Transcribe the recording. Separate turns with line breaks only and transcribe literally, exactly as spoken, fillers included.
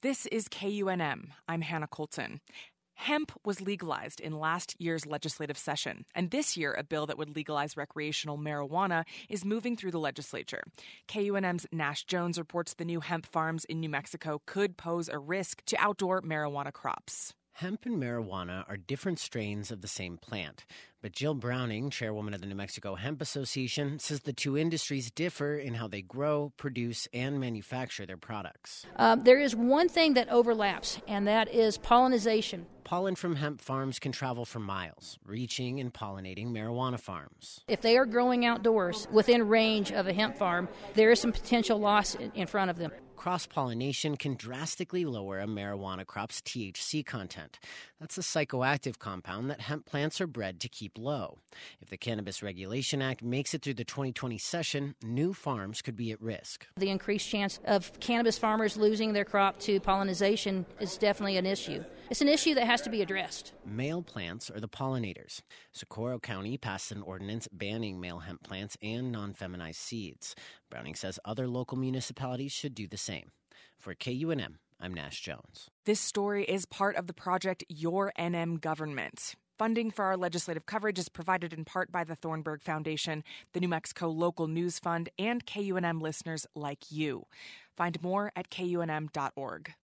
This is K U N M. I'm Hannah Colton. Hemp was legalized in last year's legislative session, and this year a bill that would legalize recreational marijuana is moving through the legislature. K U N M's Nash Jones reports the new hemp farms in New Mexico could pose a risk to outdoor marijuana crops.
Hemp and marijuana are different strains of the same plant. But Jill Browning, chairwoman of the New Mexico Hemp Association, says the two industries differ in how they grow, produce, and manufacture their products.
Um, there is one thing that overlaps, and that is pollination.
Pollen from hemp farms can travel for miles, reaching and pollinating marijuana farms.
If they are growing outdoors within range of a hemp farm, there is some potential loss in, in front of them.
Cross-pollination can drastically lower a marijuana crop's T H C content. That's a psychoactive compound that hemp plants are bred to keep low. If the Cannabis Regulation Act makes it through the twenty twenty session, new farms could be at risk.
The increased chance of cannabis farmers losing their crop to pollination is definitely an issue. It's an issue that has to be addressed.
Male plants are the pollinators. Socorro County passed an ordinance banning male hemp plants and non-feminized seeds. Browning says other local municipalities should do the same. For K U N M, I'm Nash Jones.
This story is part of the project Your N M Government. Funding for our legislative coverage is provided in part by the Thornburg Foundation, the New Mexico Local News Fund, and K U N M listeners like you. Find more at K U N M dot org.